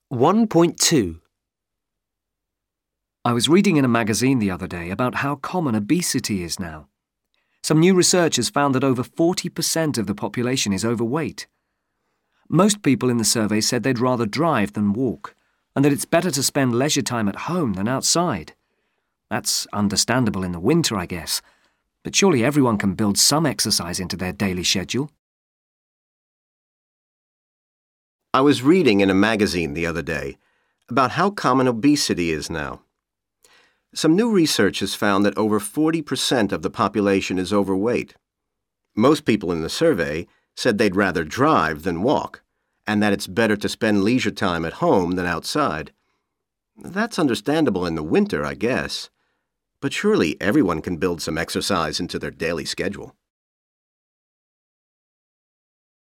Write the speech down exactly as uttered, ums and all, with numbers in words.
one point two. I was reading in a magazine the other day about how common obesity is now. Some new research has found that over forty percent of the population is overweight. Most people in the survey said they'd rather drive than walk, and that it's better to spend leisure time at home than outside. That's understandable in the winter, I guess, but surely everyone can build some exercise into their daily schedule. I was reading in a magazine the other day about how common obesity is now. Some new research has found that over forty percent of the population is overweight. Most people in the survey said they'd rather drive than walk, and that it's better to spend leisure time at home than outside. That's understandable in the winter, I guess, but surely everyone can build some exercise into their daily schedule.